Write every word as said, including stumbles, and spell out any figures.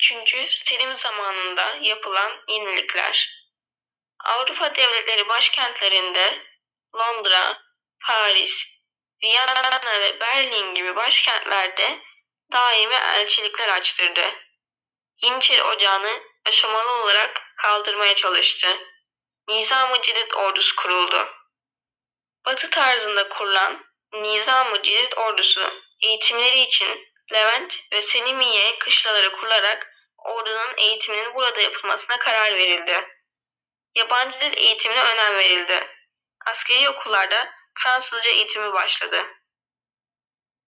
üçüncü. Selim zamanında yapılan yenilikler. Avrupa devletleri başkentlerinde Londra, Paris, Viyana ve Berlin gibi başkentlerde daimi elçilikler açtırdı. Yeniçeri Ocağı'nı aşamalı olarak kaldırmaya çalıştı. Nizam-ı Cedid ordusu kuruldu. Batı tarzında kurulan Nizam-ı Cedid ordusu eğitimleri için Levent ve Selimiye kışlaları kurularak ordunun eğitiminin burada yapılmasına karar verildi. Yabancı dil eğitimine önem verildi. Askeri okullarda Fransızca eğitimi başladı.